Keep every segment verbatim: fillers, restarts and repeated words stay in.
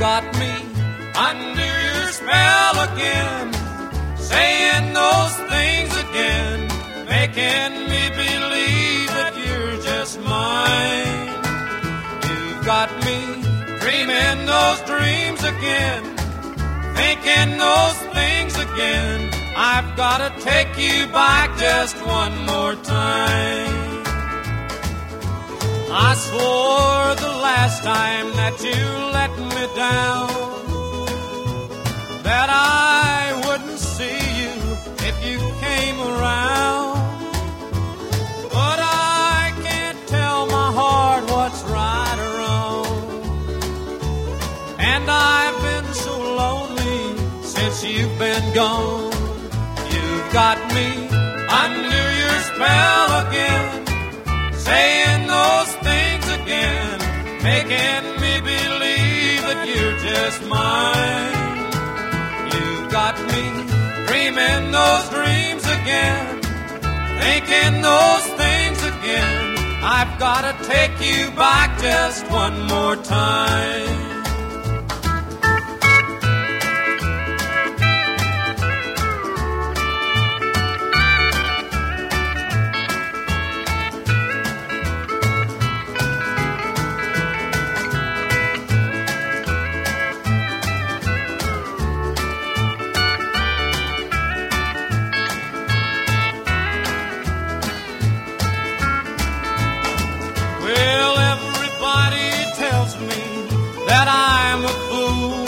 got me under your spell again, saying those things again, making me believe that you're just mine. You've got me dreaming those dreams again, thinking those things again. I've got to take you back just one more time. I swore the last time that you let me down that I wouldn't see you if you came around. But I can't tell my heart what's right or wrong, and I've been so lonely since you've been gone. You've got me under your spell again, saying those things again, making me believe that you're just mine. You've got me dreaming those dreams again, thinking those things again. I've got to take you back just one more time. That I'm a fool,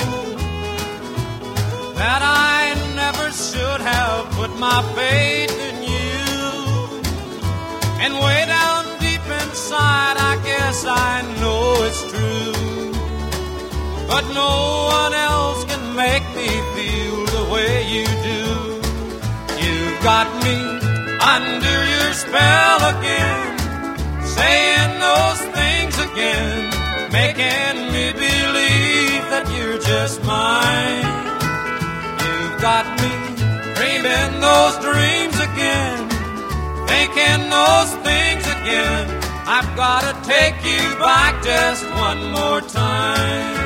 that I never should have put my faith in you. And way down deep inside, I guess I know it's true, but no one else can make me feel the way you do. You've got me under your spell again, saying those things again, making me believe that you're just mine. You've got me dreaming those dreams again, thinking those things again. I've got to take you back just one more time.